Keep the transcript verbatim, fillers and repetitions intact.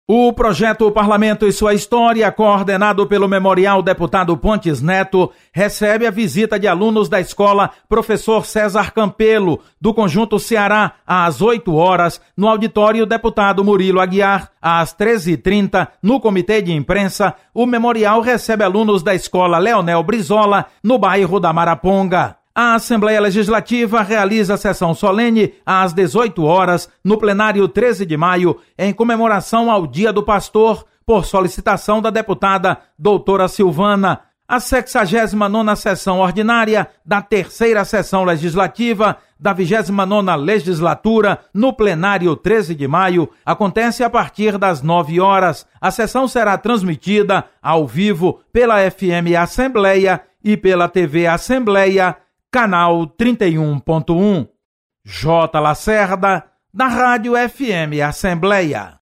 O projeto Parlamento e Sua História, coordenado pelo Memorial Deputado Pontes Neto, recebe a visita de alunos da escola Professor César Campelo, do Conjunto Ceará, às oito horas, no auditório Deputado Murilo Aguiar. Às treze e trinta, no Comitê de Imprensa, o memorial recebe alunos da escola Leonel Brizola, no bairro da Maraponga. A Assembleia Legislativa realiza a sessão solene às dezoito horas, no plenário treze de maio, em comemoração ao Dia do Pastor, por solicitação da deputada doutora Silvana. A sexagésima nona sessão ordinária da terceira sessão legislativa da vigésima nona legislatura, no plenário treze de maio, acontece a partir das nove horas. A sessão será transmitida ao vivo pela F M Assembleia e pela T V Assembleia, canal trinta e um ponto um. J. Lacerda, da Rádio F M Assembleia.